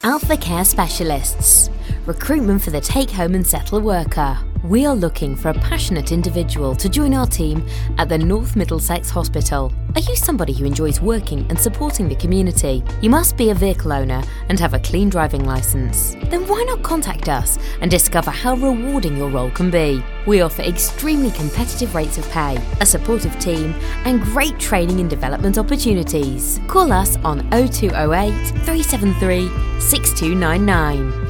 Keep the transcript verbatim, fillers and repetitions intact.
Alpha Care Specialists. Recruitment for the take-home and settle worker. We are looking for a passionate individual to join our team at the North Middlesex Hospital. Are you somebody who enjoys working and supporting the community? You must be a vehicle owner and have a clean driving licence. Then why not contact us and discover how rewarding your role can be? We offer extremely competitive rates of pay, a supportive team and great training and development opportunities. Call us on oh two oh eight, three seven three, six two nine nine.